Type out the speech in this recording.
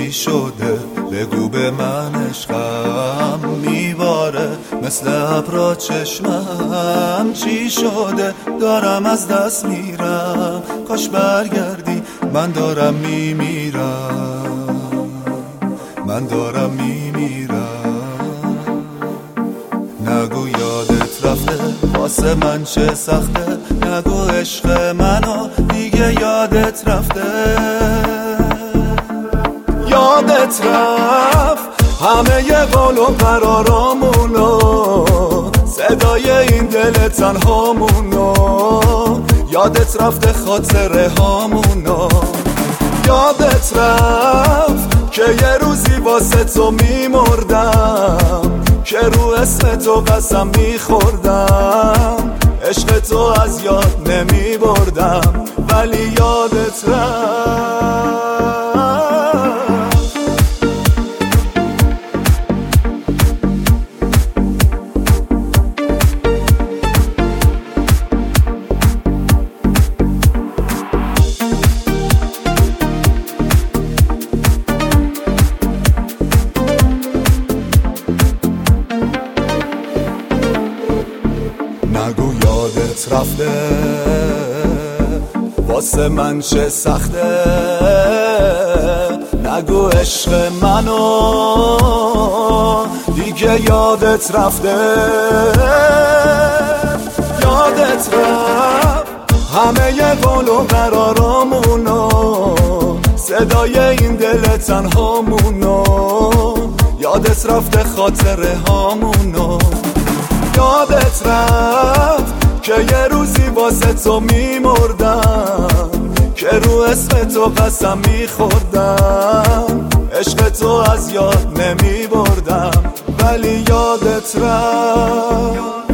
چی شده؟ بگو به من، عشقم میباره مثل ابرا چشمم. چی شده؟ دارم از دست میرم، کاش برگردی، من دارم میمیرم، من دارم میمیرم. نگو یادت رفته، واسه من چه سخته، نگو عشق منو دیگه یادت رفته. یادت رفت همه ی قول و قرارامونو، صدای این دل تنهامونو. یادت رفته خاطره هامونو. یادت رفت که یه روزی واسه تو میمردم، که رو اسم تو قسم میخوردم، عشق تو از یاد نمیبردم، ولی یادت رفت. نگو یادت رفته، واسه من چه سخته، نگو عشق منو دیگه یادت رفته. یادت رفت همه ی قول و قرارامونو، صدای این دل تنهامونو. یادت رفته خاطره هامونو. یادت رفت که یه روزی واسه تو میمردم، که رو اسم تو قسم میخوردم، عشق تو از یاد نمیبردم، ولی یادت رفت.